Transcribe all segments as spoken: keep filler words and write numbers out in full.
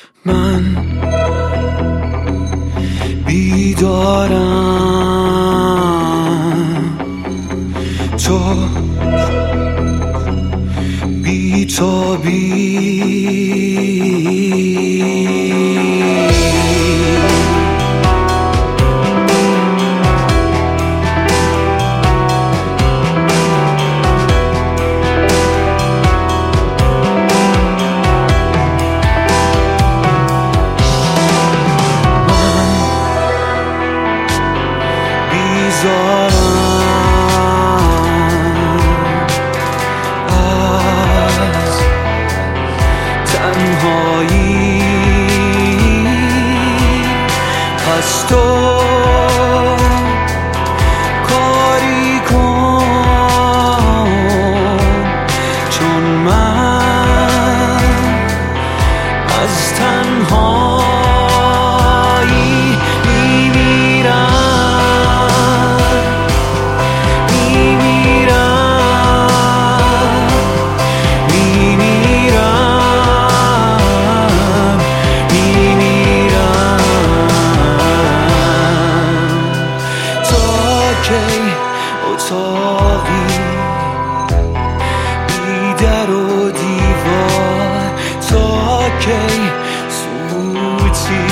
من بیدارم، تو بی‌تابی. از تنهایی پس تو کاری کن، چون من از تنهایی میمیرم. اتاقی بی در و دیوار، تا کی سکوتی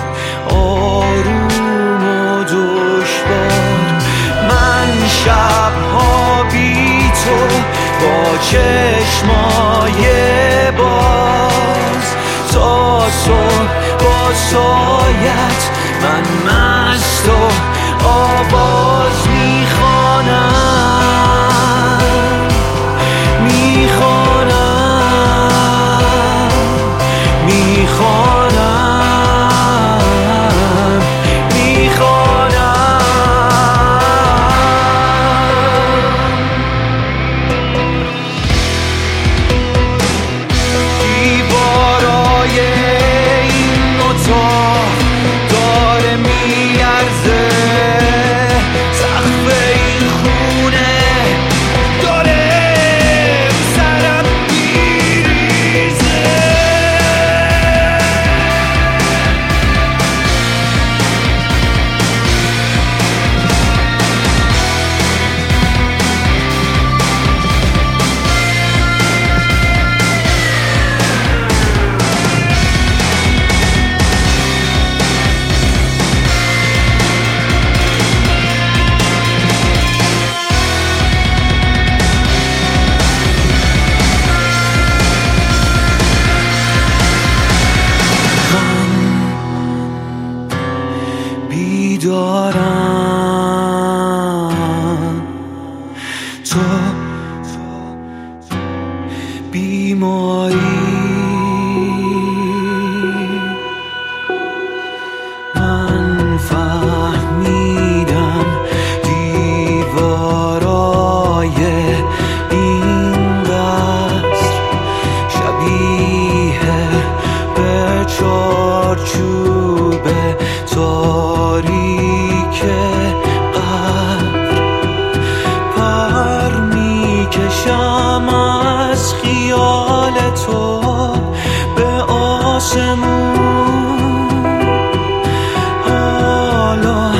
آروم و دشوار. من شبها بی تو با چشمای باز، تا صبح با سایت من مست و آواز میخوانم میخوانم میخوانم دیوارای این اتاق داره میلرزه، بیدارم، تو بیماری. من فهمیدم دیوارای این قصر شبیه به چارچوب تاریک قبر. پر میکشم از خیال تو به آسمون، حالا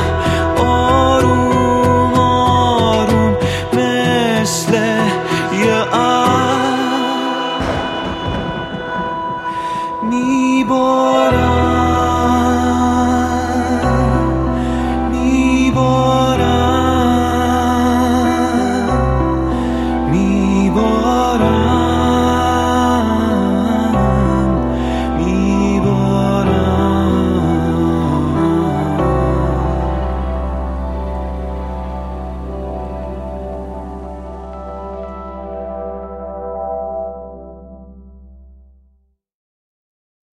آروم آروم مثل یه ابر میبارم.